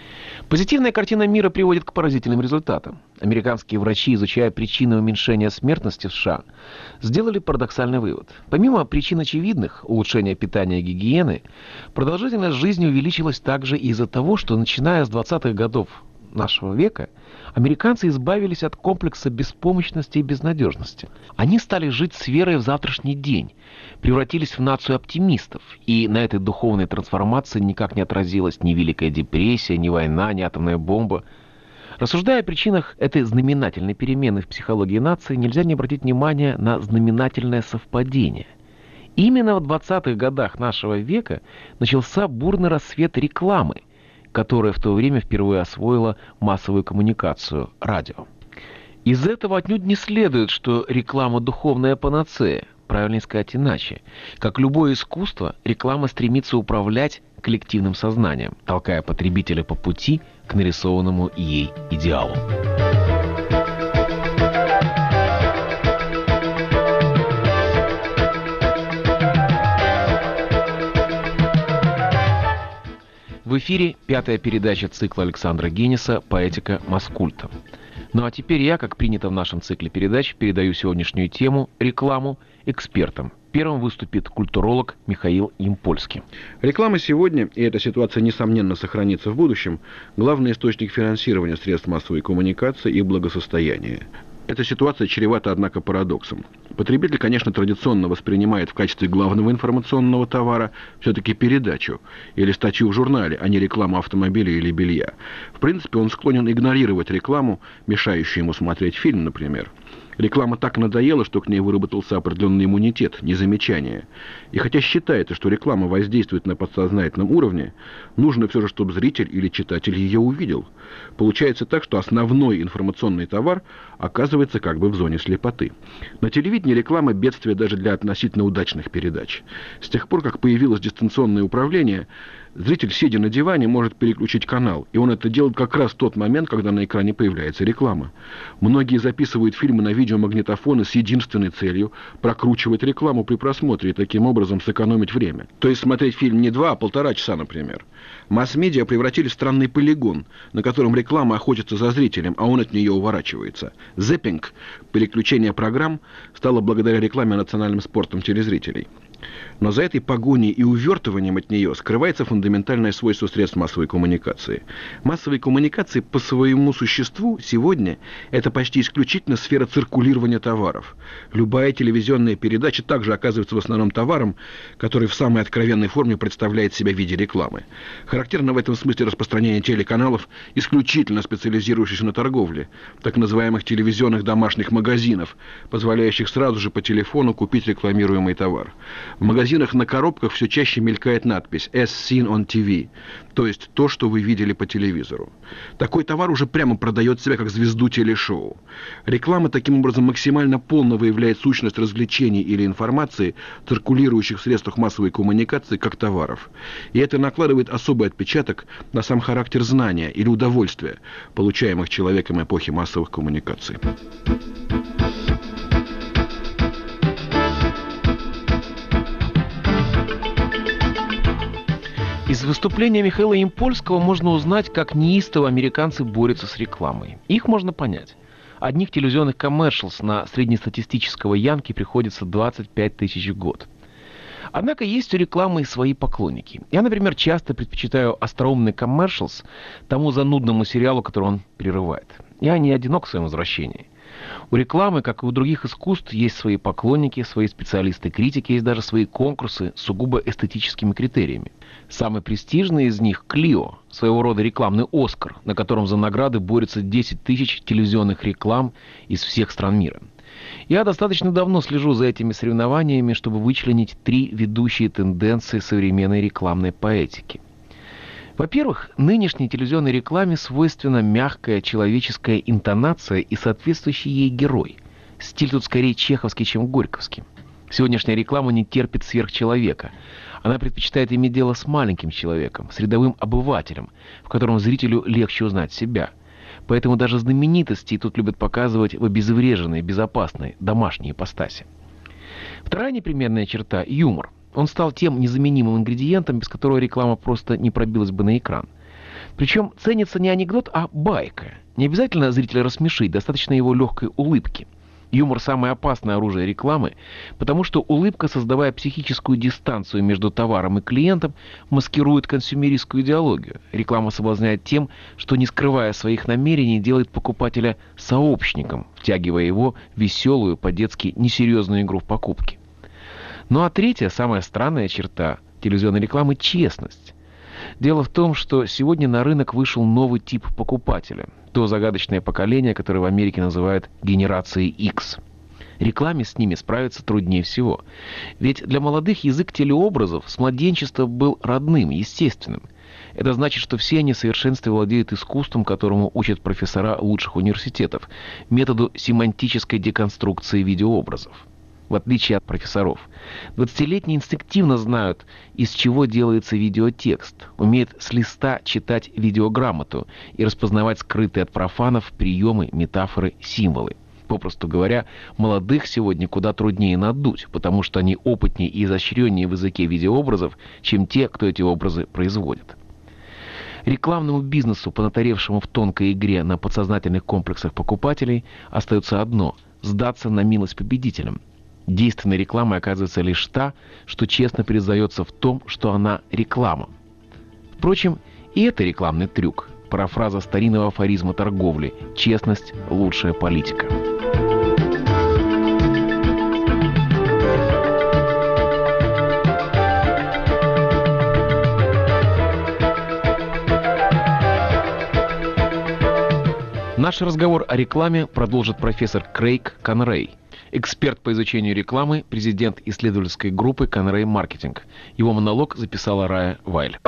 Позитивная картина мира приводит к поразительным результатам. Американские врачи, изучая причины уменьшения смертности в США, сделали парадоксальный вывод. Помимо причин очевидных, улучшения питания и гигиены, продолжительность жизни увеличилась также из-за того, что начиная с 20-х годов нашего века американцы избавились от комплекса беспомощности и безнадежности. Они стали жить с верой в завтрашний день, превратились в нацию оптимистов, и на этой духовной трансформации никак не отразилась ни Великая депрессия, ни война, ни атомная бомба. Рассуждая о причинах этой знаменательной перемены в психологии нации, нельзя не обратить внимания на знаменательное совпадение. Именно в 20-х годах нашего века начался бурный расцвет рекламы, которая в то время впервые освоила массовую коммуникацию – радио. Из этого отнюдь не следует, что реклама – духовная панацея. Правильно сказать иначе. Как любое искусство, реклама стремится управлять коллективным сознанием, толкая потребителя по пути к нарисованному ей идеалу. В эфире 5-я передача цикла Александра Генеса «Поэтика Маскульта». Ну а теперь я, как принято в нашем цикле передач, передаю сегодняшнюю тему «Рекламу» экспертам. Первым выступит культуролог Михаил Ямпольский. Реклама сегодня, и эта ситуация, несомненно, сохранится в будущем, главный источник финансирования средств массовой коммуникации и благосостояния. Эта ситуация чревата, однако, парадоксом. Потребитель, конечно, традиционно воспринимает в качестве главного информационного товара все-таки передачу или статью в журнале, а не рекламу автомобиля или белья. В принципе, он склонен игнорировать рекламу, мешающую ему смотреть фильм, например. Реклама так надоела, что к ней выработался определенный иммунитет, незамечание. И хотя считается, что реклама воздействует на подсознательном уровне, нужно все же, чтобы зритель или читатель ее увидел. Получается так, что основной информационный товар оказывается как бы в зоне слепоты. На телевидении реклама – бедствие даже для относительно удачных передач. С тех пор, как появилось дистанционное управление, зритель, сидя на диване, может переключить канал, и он это делает как раз в тот момент, когда на экране появляется реклама. Многие записывают фильмы на видеомагнитофоны с единственной целью – прокручивать рекламу при просмотре и таким образом сэкономить время. То есть смотреть фильм не 2, а 1,5 часа, например. Масс-медиа превратились в странный полигон, на котором реклама охотится за зрителем, а он от нее уворачивается. Зэппинг, переключение программ, стало благодаря рекламе национальным спортом телезрителей. Но за этой погоней и увертыванием от нее скрывается фундаментальное свойство средств массовой коммуникации. Массовые коммуникации по своему существу сегодня это почти исключительно сфера циркулирования товаров. Любая телевизионная передача также оказывается в основном товаром, который в самой откровенной форме представляет себя в виде рекламы. Характерно в этом смысле распространение телеканалов, исключительно специализирующихся на торговле, так называемых телевизионных домашних магазинов, позволяющих сразу же по телефону купить рекламируемый товар. В магазинах на коробках все чаще мелькает надпись «As seen on TV», то есть то, что вы видели по телевизору. Такой товар уже прямо продает себя как звезду телешоу. Реклама таким образом максимально полно выявляет сущность развлечений или информации, циркулирующих в средствах массовой коммуникации, как товаров. И это накладывает особый отпечаток на сам характер знания или удовольствия, получаемых человеком эпохи массовых коммуникаций. Из выступления Михаила Ямпольского можно узнать, как неистово американцы борются с рекламой. Их можно понять. Одних телевизионных коммершалс на среднестатистического янки приходится 25 тысяч в год. Однако есть у рекламы и свои поклонники. Я, например, часто предпочитаю остроумный коммершалс тому занудному сериалу, который он прерывает. Я не одинок в своем возвращении. У рекламы, как и у других искусств, есть свои поклонники, свои специалисты-критики, есть даже свои конкурсы с сугубо эстетическими критериями. Самый престижный из них – Клио, своего рода рекламный «Оскар», на котором за награды борются 10 тысяч телевизионных реклам из всех стран мира. Я достаточно давно слежу за этими соревнованиями, чтобы вычленить 3 ведущие тенденции современной рекламной поэтики. Во-первых, нынешней телевизионной рекламе свойственна мягкая человеческая интонация и соответствующий ей герой. Стиль тут скорее чеховский, чем горьковский. Сегодняшняя реклама не терпит сверхчеловека. Она предпочитает иметь дело с маленьким человеком, с рядовым обывателем, в котором зрителю легче узнать себя. Поэтому даже знаменитости тут любят показывать в обезвреженной, безопасной, домашней ипостаси. Вторая непременная черта – юмор. Он стал тем незаменимым ингредиентом, без которого реклама просто не пробилась бы на экран. Причем ценится не анекдот, а байка. Не обязательно зрителя рассмешить, достаточно его легкой улыбки. Юмор – самое опасное оружие рекламы, потому что улыбка, создавая психическую дистанцию между товаром и клиентом, маскирует консюмеристскую идеологию. Реклама соблазняет тем, что, не скрывая своих намерений, делает покупателя сообщником, втягивая его в веселую, по-детски несерьезную игру в покупки. Ну а третья, самая странная черта телевизионной рекламы – честность. Дело в том, что сегодня на рынок вышел новый тип покупателя. То загадочное поколение, которое в Америке называют генерацией X. Рекламе с ними справиться труднее всего. Ведь для молодых язык телеобразов с младенчества был родным, естественным. Это значит, что все они в совершенстве владеют искусством, которому учат профессора лучших университетов, методу семантической деконструкции видеообразов. В отличие от профессоров, 20-летние инстинктивно знают, из чего делается видеотекст, умеют с листа читать видеограмоту и распознавать скрытые от профанов приемы, метафоры, символы. Попросту говоря, молодых сегодня куда труднее надуть, потому что они опытнее и изощреннее в языке видеообразов, чем те, кто эти образы производит. Рекламному бизнесу, понатаревшему в тонкой игре на подсознательных комплексах покупателей, остается одно – сдаться на милость победителям. Действенной рекламой оказывается лишь та, что честно признается в том, что она реклама. Впрочем, и это рекламный трюк. Парафраза старинного афоризма торговли «Честность – лучшая политика». Наш разговор о рекламе продолжит профессор Крейг Конрей, эксперт по изучению рекламы, президент исследовательской группы Conray Marketing. Его монолог записала Рая Вайль.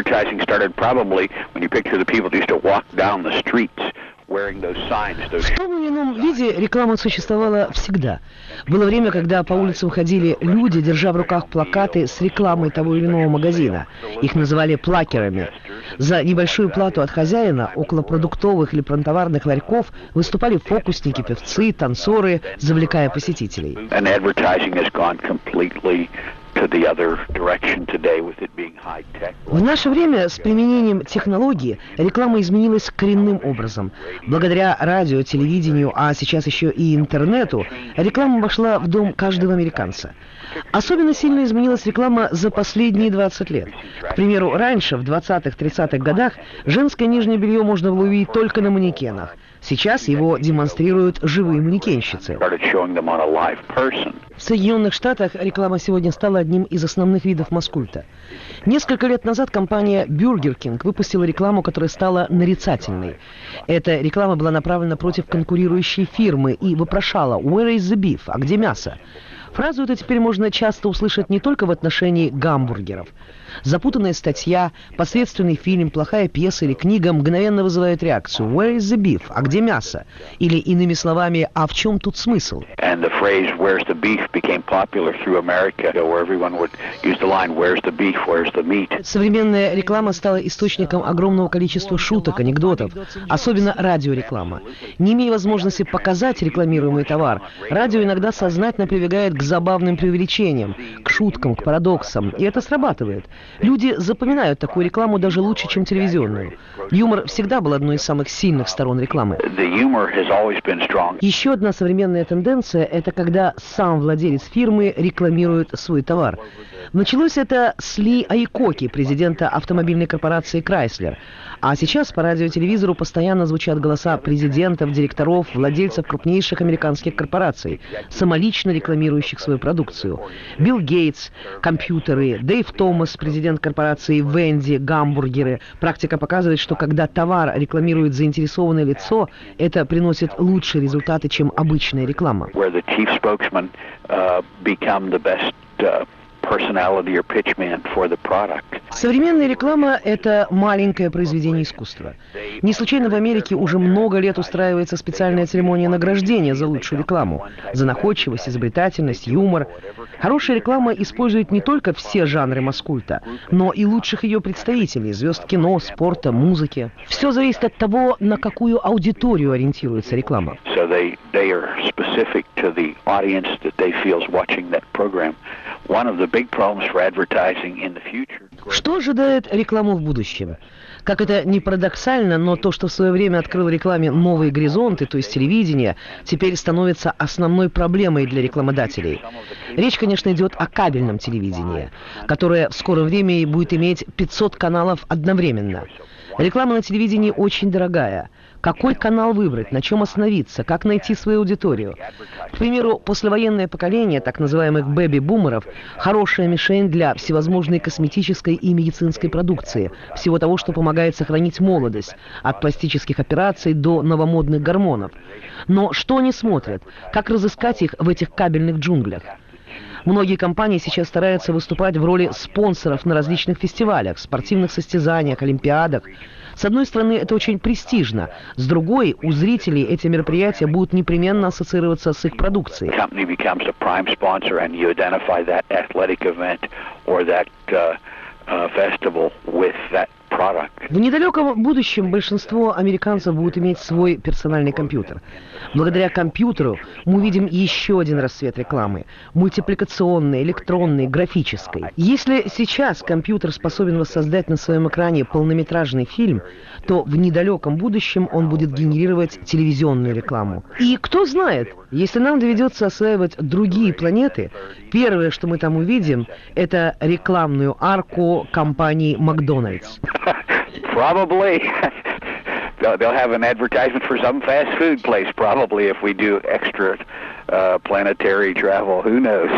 В том или ином виде реклама существовала всегда. Было время, когда по улицам ходили люди, держа в руках плакаты с рекламой того или иного магазина. Их называли плакерами. За небольшую плату от хозяина около продуктовых или промтоварных ларьков выступали фокусники, певцы, танцоры, завлекая посетителей. В наше время с применением технологий реклама изменилась коренным образом. Благодаря радио, телевидению, а сейчас еще и интернету, реклама вошла в дом каждого американца. Особенно сильно изменилась реклама за последние 20 лет. К примеру, раньше, в 20-30-х годах, женское нижнее белье можно было увидеть только на манекенах. Сейчас его демонстрируют живые манекенщицы. В Соединенных Штатах реклама сегодня стала одним из основных видов масс-культа. Несколько лет назад компания Burger King выпустила рекламу, которая стала нарицательной. Эта реклама была направлена против конкурирующей фирмы и вопрошала «Where is the beef?» «А где мясо?». Фразу эту теперь можно часто услышать не только в отношении гамбургеров. Запутанная статья, посредственный фильм, плохая пьеса или книга мгновенно вызывают реакцию «Where is the beef?» «А где мясо?» Или, иными словами, «А в чем тут смысл?» Современная реклама стала источником огромного количества шуток, анекдотов, особенно радиореклама. Не имея возможности показать рекламируемый товар, радио иногда сознательно прибегает к забавным преувеличениям, к шуткам, к парадоксам, и это срабатывает. Люди запоминают такую рекламу даже лучше, чем телевизионную. Юмор всегда был одной из самых сильных сторон рекламы. Еще одна современная тенденция – это когда сам владелец фирмы рекламирует свой товар. Началось это с Ли Айкоки, президента автомобильной корпорации Chrysler. А сейчас по радио и телевизору постоянно звучат голоса президентов, директоров, владельцев крупнейших американских корпораций, самолично рекламирующих свою продукцию. Билл Гейтс, компьютеры, Дэйв Томас, президент корпорации Венди, гамбургеры. Практика показывает, что когда товар рекламирует заинтересованное лицо, это приносит лучшие результаты, чем обычная реклама. Современная реклама – это маленькое произведение искусства. Не случайно в Америке уже много лет устраивается специальная церемония награждения за лучшую рекламу, за находчивость, изобретательность, юмор. Хорошая реклама использует не только все жанры масс-культа, но и лучших ее представителей – звезд кино, спорта, музыки. Все зависит от того, на какую аудиторию ориентируется реклама. Что ожидает рекламу в будущем? Как это ни парадоксально, но то, что в свое время открыло рекламе новые горизонты, то есть телевидение, теперь становится основной проблемой для рекламодателей. Речь, конечно, идет о кабельном телевидении, которое в скором времени будет иметь 500 каналов одновременно. Реклама на телевидении очень дорогая. Какой канал выбрать, на чем остановиться, как найти свою аудиторию? К примеру, послевоенное поколение так называемых бэби-бумеров – хорошая мишень для всевозможной косметической и медицинской продукции, всего того, что помогает сохранить молодость, от пластических операций до новомодных гормонов. Но что они смотрят? Как разыскать их в этих кабельных джунглях? Многие компании сейчас стараются выступать в роли спонсоров на различных фестивалях, спортивных состязаниях, олимпиадах. С одной стороны, это очень престижно. С другой, у зрителей эти мероприятия будут непременно ассоциироваться с их продукцией. В недалеком будущем большинство американцев будут иметь свой персональный компьютер. Благодаря компьютеру мы увидим еще один расцвет рекламы – мультипликационной, электронной, графической. Если сейчас компьютер способен воссоздать на своем экране полнометражный фильм, то в недалеком будущем он будет генерировать телевизионную рекламу. И кто знает, если нам доведется осваивать другие планеты, первое, что мы там увидим, это рекламную арку компании «Макдональдс». Probably. They'll have an advertisement for some fast food place, probably, if we do extra planetary travel. Who knows?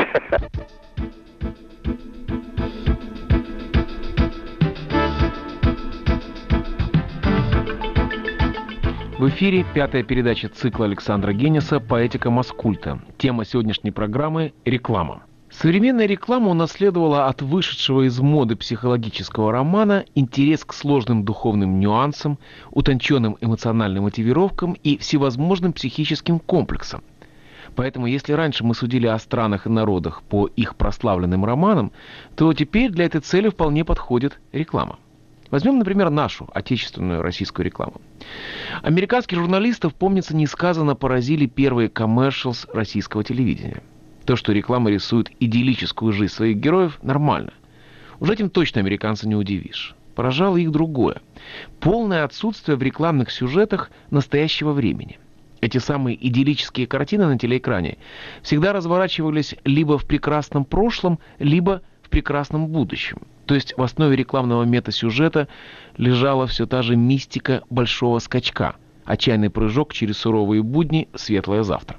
В эфире пятая передача цикла Александра Генниса «Поэтика маскульта». Тема сегодняшней программы – реклама. Современная реклама унаследовала от вышедшего из моды психологического романа интерес к сложным духовным нюансам, утонченным эмоциональным мотивировкам и всевозможным психическим комплексам. Поэтому, если раньше мы судили о странах и народах по их прославленным романам, то теперь для этой цели вполне подходит реклама. Возьмем, например, нашу отечественную российскую рекламу. Американских журналистов, помнится, несказанно поразили первые commercials российского телевидения. То, что реклама рисует идиллическую жизнь своих героев, нормально. Уже этим точно американца не удивишь. Поражало их другое. Полное отсутствие в рекламных сюжетах настоящего времени. Эти самые идиллические картины на телеэкране всегда разворачивались либо в прекрасном прошлом, либо в прекрасном будущем. То есть в основе рекламного метасюжета лежала все та же мистика большого скачка, отчаянный прыжок через суровые будни, светлое завтра.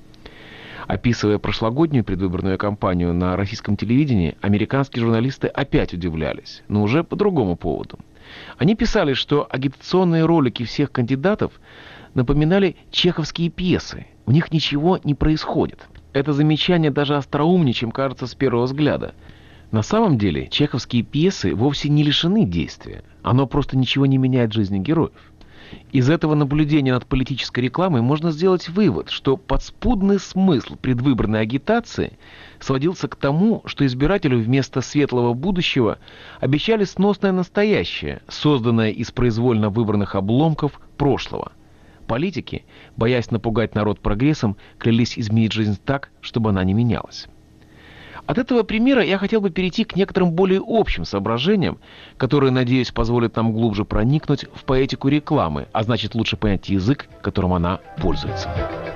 Описывая прошлогоднюю предвыборную кампанию на российском телевидении, американские журналисты опять удивлялись, но уже по другому поводу. Они писали, что агитационные ролики всех кандидатов напоминали чеховские пьесы, в них ничего не происходит. Это замечание даже остроумнее, чем кажется с первого взгляда. На самом деле, чеховские пьесы вовсе не лишены действия, оно просто ничего не меняет в жизни героев. Из этого наблюдения над политической рекламой можно сделать вывод, что подспудный смысл предвыборной агитации сводился к тому, что избирателю вместо светлого будущего обещали сносное настоящее, созданное из произвольно выбранных обломков прошлого. Политики, боясь напугать народ прогрессом, клялись изменить жизнь так, чтобы она не менялась. От этого примера я хотел бы перейти к некоторым более общим соображениям, которые, надеюсь, позволят нам глубже проникнуть в поэтику рекламы, а значит лучше понять язык, которым она пользуется.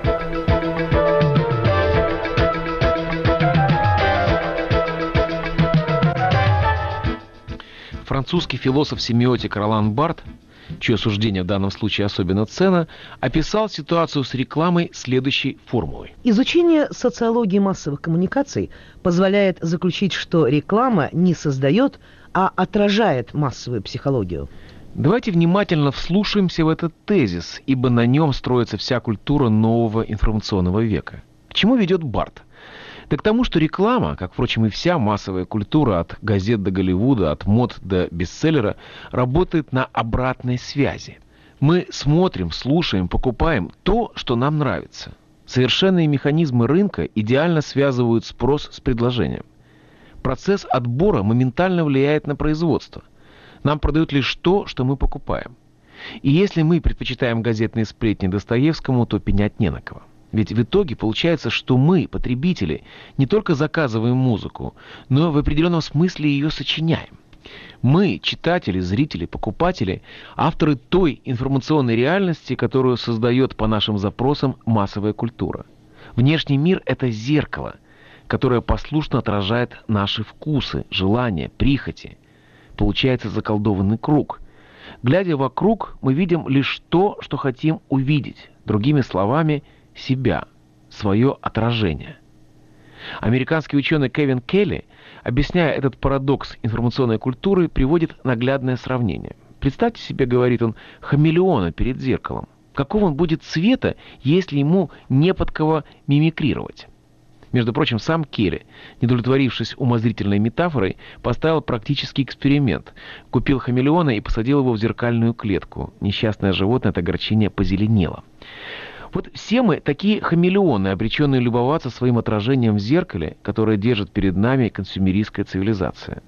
Французский философ-семиотик Ролан Барт, чье суждение в данном случае особенно ценно, описал ситуацию с рекламой следующей формулой. Изучение социологии массовых коммуникаций позволяет заключить, что реклама не создает, а отражает массовую психологию. Давайте внимательно вслушаемся в этот тезис, ибо на нем строится вся культура нового информационного века. К чему ведет Барт? Да к тому, что реклама, как, впрочем, и вся массовая культура от газет до Голливуда, от мод до бестселлера, работает на обратной связи. Мы смотрим, слушаем, покупаем то, что нам нравится. Совершенные механизмы рынка идеально связывают спрос с предложением. Процесс отбора моментально влияет на производство. Нам продают лишь то, что мы покупаем. И если мы предпочитаем газетные сплетни Достоевскому, то пенять не на кого. Ведь в итоге получается, что мы, потребители, не только заказываем музыку, но и в определенном смысле ее сочиняем. Мы, читатели, зрители, покупатели, авторы той информационной реальности, которую создает по нашим запросам массовая культура. Внешний мир – это зеркало, которое послушно отражает наши вкусы, желания, прихоти. Получается заколдованный круг. Глядя вокруг, мы видим лишь то, что хотим увидеть. Другими словами, себя, свое отражение. Американский ученый Кевин Келли, объясняя этот парадокс информационной культуры, приводит наглядное сравнение. Представьте себе, говорит он, хамелеона перед зеркалом. Какого он будет цвета, если ему не под кого мимикрировать? Между прочим, сам Келли, не удовлетворившись умозрительной метафорой, поставил практический эксперимент. Купил хамелеона и посадил его в зеркальную клетку. Несчастное животное от огорчения позеленело. Вот все мы такие хамелеоны, обреченные любоваться своим отражением в зеркале, которое держит перед нами консюмеристская цивилизация.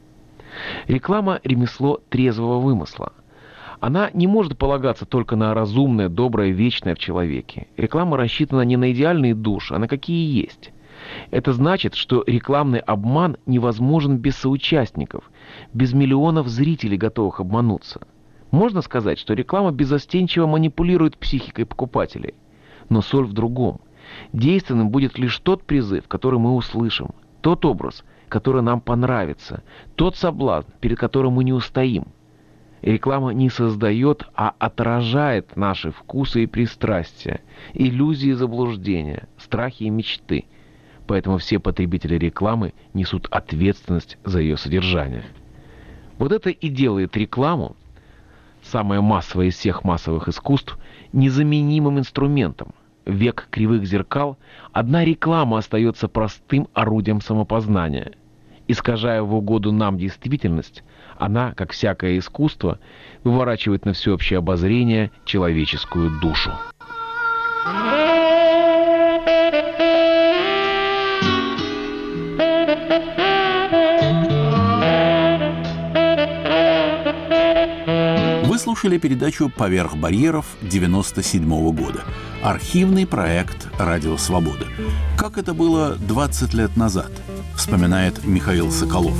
Реклама – ремесло трезвого вымысла. Она не может полагаться только на разумное, доброе, вечное в человеке. Реклама рассчитана не на идеальные души, а на какие есть. Это значит, что рекламный обман невозможен без соучастников, без миллионов зрителей, готовых обмануться. Можно сказать, что реклама беззастенчиво манипулирует психикой покупателей. Но соль в другом. Действенным будет лишь тот призыв, который мы услышим, тот образ, который нам понравится, тот соблазн, перед которым мы не устоим. Реклама не создает, а отражает наши вкусы и пристрастия, иллюзии и заблуждения, страхи и мечты. Поэтому все потребители рекламы несут ответственность за ее содержание. Вот это и делает рекламу, самое массовое из всех массовых искусств, незаменимым инструментом. В век кривых зеркал одна реклама остается простым орудием самопознания. Искажая в угоду нам действительность, она, как всякое искусство, выворачивает на всеобщее обозрение человеческую душу. Вы слушали передачу «Поверх барьеров» 1997 года. Архивный проект «Радио Свобода». Как это было 20 лет назад, вспоминает Михаил Соколов.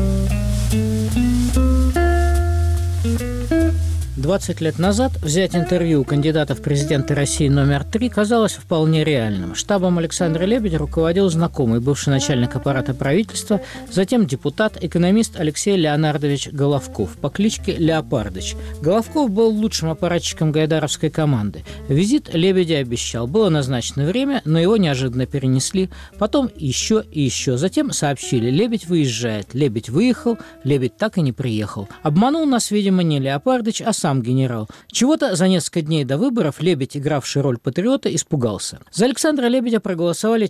20 лет назад взять интервью у кандидата в президенты России номер 3 казалось вполне реальным. Штабом Александра Лебедя руководил знакомый, бывший начальник аппарата правительства, затем депутат, экономист Алексей Леонардович Головков по кличке Леопардыч. Головков был лучшим аппаратчиком гайдаровской команды. Визит Лебедя обещал. Было назначено время, но его неожиданно перенесли. Потом еще и еще. Затем сообщили: Лебедь выезжает. Лебедь выехал, Лебедь так и не приехал. Обманул нас, видимо, не Леопардыч, а сам генерал. Чего-то за несколько дней до выборов Лебедь, игравший роль патриота, испугался. За Александра Лебедя проголосовали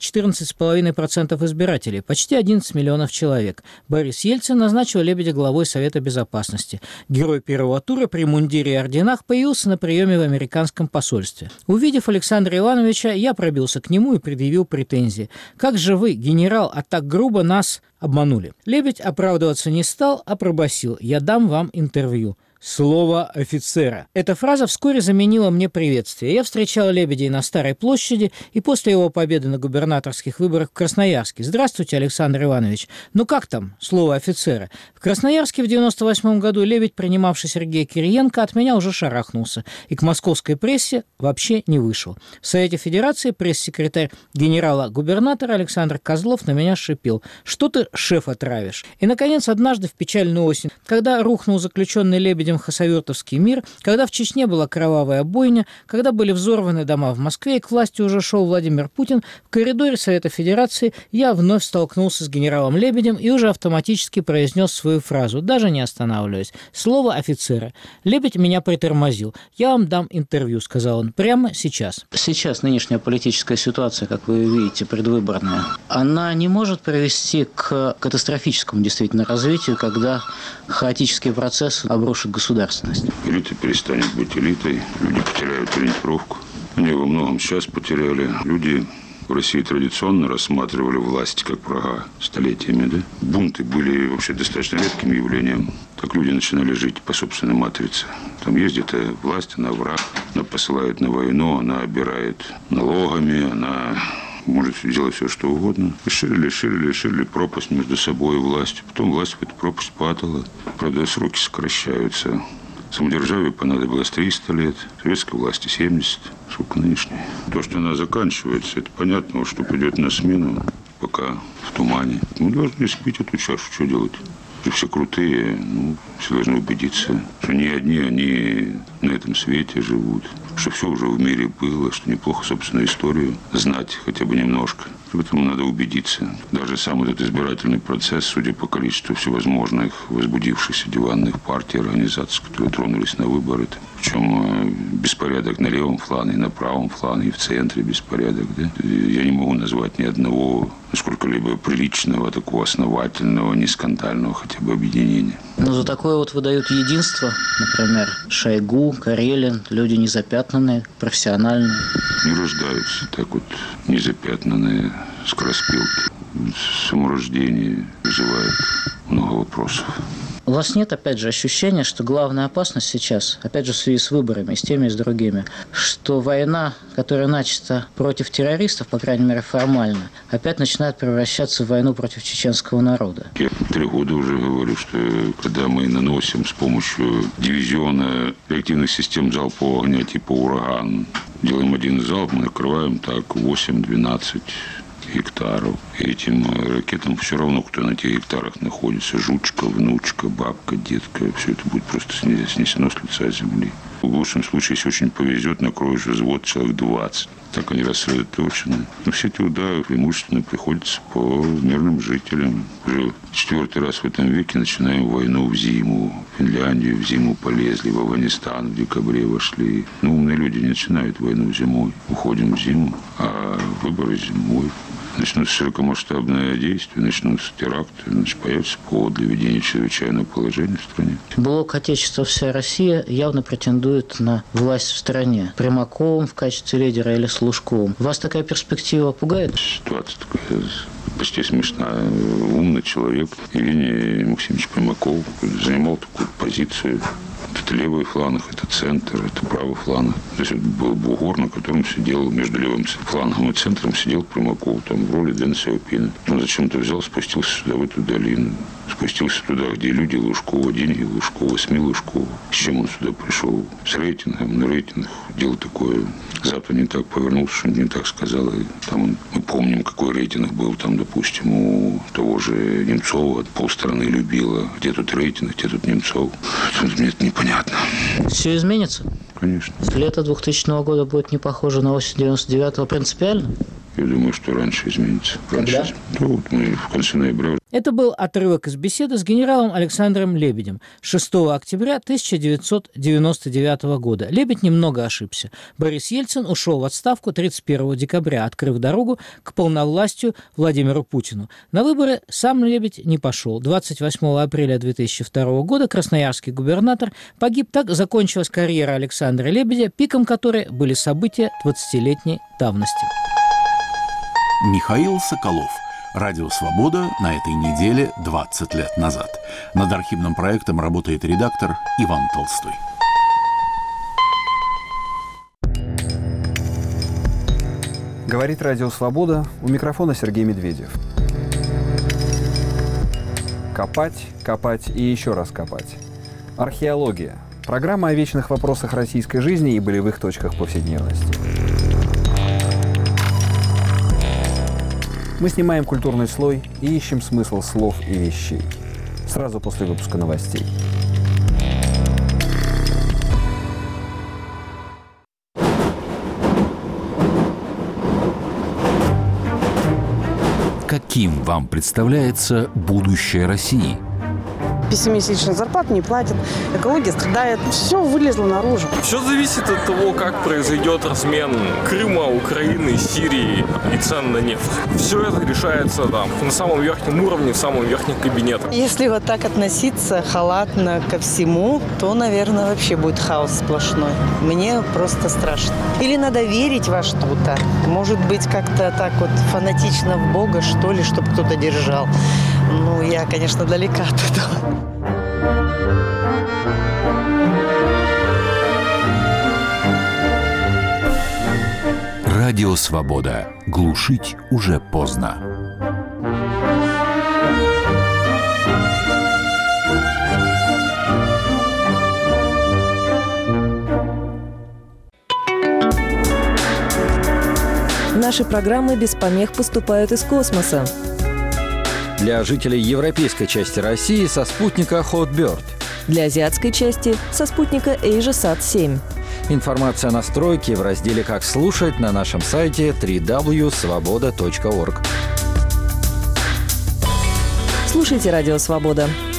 14,5% избирателей, почти 11 миллионов человек. Борис Ельцин назначил Лебедя главой Совета Безопасности. Герой первого тура при мундире и орденах появился на приеме в американском посольстве. Увидев Александра Ивановича, я пробился к нему и предъявил претензии. «Как же вы, генерал, а так грубо нас обманули?» Лебедь оправдываться не стал, а пробасил: «Я дам вам интервью». Слово офицера. Эта фраза вскоре заменила мне приветствие. Я встречал Лебедя на Старой площади и после его победы на губернаторских выборах в Красноярске. «Здравствуйте, Александр Иванович. Ну как там слово офицера?» В Красноярске в 98 году Лебедь, принимавший Сергея Кириенко, от меня уже шарахнулся и к московской прессе вообще не вышел. В Совете Федерации пресс-секретарь генерала-губернатора Александр Козлов на меня шипел: «Что ты шефа травишь?» И, наконец, однажды в печальную осень, когда рухнул заключенный Лебедем хасавюртовский мир, когда в Чечне была кровавая бойня, когда были взорваны дома в Москве и к власти уже шел Владимир Путин, в коридоре Совета Федерации я вновь столкнулся с генералом Лебедем и уже автоматически произнес свою фразу, даже не останавливаясь: «Слово офицера». Лебедь меня притормозил. «Я вам дам интервью», — сказал он, — «прямо сейчас». Сейчас нынешняя политическая ситуация, как вы видите, предвыборная, она не может привести к катастрофическому действительно развитию, когда хаотический процесс обрушит государственность. Элита перестанет быть элитой, люди потеряют ориентировку. Они во многом сейчас потеряли. Люди В России традиционно рассматривали власть как врага столетиями, да? Бунты были вообще достаточно редким явлением. Так люди начинали жить по собственной матрице. Там есть где-то власть, она враг, она посылает на войну, она обирает налогами, она может делать все, что угодно. И ширили пропасть между собой и властью. Потом власть в эту пропасть падала. Правда, сроки сокращаются. Самодержавию понадобилось 300 лет, советской власти 70. Сколько нынешней? То, что она заканчивается, это понятно, что придет на смену, пока в тумане. Мы должны спить эту чашу, что делать? Все крутые, все должны убедиться, что не одни они на этом свете живут, что все уже в мире было, что неплохо собственную историю знать хотя бы немножко. В этом надо убедиться. Даже сам этот избирательный процесс, судя по количеству всевозможных возбудившихся диванных партий, организаций, которые тронулись на выборы, причем беспорядок на левом фланге, на правом фланге, и в центре беспорядок. Да? Я не могу назвать ни одного сколько-либо приличного, такого основательного, не скандального хотя бы объединения. Но за такое вот выдают единство, например, Шойгу, Карелин, люди незапятнанные, профессиональные. Не рождаются так вот незапятнанные скороспелки. Саморождение вызывает много вопросов. У вас нет, опять же, ощущения, что главная опасность сейчас, опять же, в связи с выборами, и с теми, и с другими, что война, которая начата против террористов, по крайней мере, формально, опять начинает превращаться в войну против чеченского народа? Я 3 года уже говорю, что когда мы наносим с помощью дивизиона реактивных систем залпового огня типа «Ураган», делаем один залп, мы накрываем так 8-12 гектаров. И этим ракетам все равно, кто на тех гектарах находится. Жучка, внучка, бабка, детка. Все это будет просто снесено с лица земли. В лучшем случае, если очень повезет, накроешь взвод человек 20. Так они рассредоточены. Но все эти удары преимущественно приходятся по мирным жителям. Уже 4-й раз в этом веке начинаем войну в зиму. В Финляндию в зиму полезли, в Афганистан в декабре вошли. Умные люди не начинают войну зимой. Уходим в зиму, а выборы зимой. Начнутся широкомасштабные действия, начнутся теракты, значит, появится повод для введения чрезвычайного положения в стране. Блок «Отечество. Вся Россия» явно претендует на власть в стране. Примаковым в качестве лидера или с Лужковым. Вас такая перспектива пугает? Ситуация такая почти смешная. Умный человек Евгений Максимович Примаков занимал такую позицию. Это левый фланг, это центр, это правый фланг. То есть это был бугор, на котором сидел между левым флангом и центром сидел Примаков, там в роли Дэн Сяопина. Он зачем-то взял, спустился сюда, в эту долину. Спустился туда, где люди Лужкова, деньги Лужкова, СМИ Лужкова. С чем он сюда пришел? С рейтингом, на рейтинг. Дело такое. Запад не так повернулся, что не так сказал. И там мы помним, какой рейтинг был там, допустим, у того же Немцова. Полстраны любила. Где тут рейтинг, где тут Немцов? Мне это непонятно. Все изменится? Конечно. Лето 2000 года будет не похоже на осень 99-го принципиально? Я думаю, что раньше изменится. Раньше. Ну, вот мы в конце ноября. Это был отрывок из беседы с генералом Александром Лебедем 6 октября 1999 года. Лебедь немного ошибся. Борис Ельцин ушел в отставку 31 декабря, открыв дорогу к полновластию Владимиру Путину. На выборы сам Лебедь не пошел. 28 апреля 2002 года красноярский губернатор погиб. Так закончилась карьера Александра Лебедя, пиком которой были события 20-летней давности. Михаил Соколов. Радио «Свобода» на этой неделе 20 лет назад. Над архивным проектом работает редактор Иван Толстой. Говорит Радио «Свобода», у микрофона Сергей Медведев. Копать, копать и еще раз копать. Археология. Программа о вечных вопросах российской жизни и болевых точках повседневности. Мы снимаем культурный слой и ищем смысл слов и вещей. Сразу после выпуска новостей. Каким вам представляется будущее России? Пессимистично, зарплату не платят, экология страдает. Все вылезло наружу. Все зависит от того, как произойдет размен Крыма, Украины, Сирии и цен на нефть. Все это решается там на самом верхнем уровне, в самом верхнем кабинете. Если вот так относиться халатно ко всему, то, наверное, вообще будет хаос сплошной. Мне просто страшно. Или надо верить во что-то. Может быть, как-то так вот фанатично в Бога, что ли, чтобы кто-то держал. Ну, я, конечно, далека от этого. Радио «Свобода». Глушить уже поздно. Наши программы без помех поступают из космоса. Для жителей европейской части России со спутника Hotbird. Для азиатской части со спутника AsiaSat-7. Информация о настройке в разделе «Как слушать» на нашем сайте www.svoboda.org. Слушайте «Радио Свобода».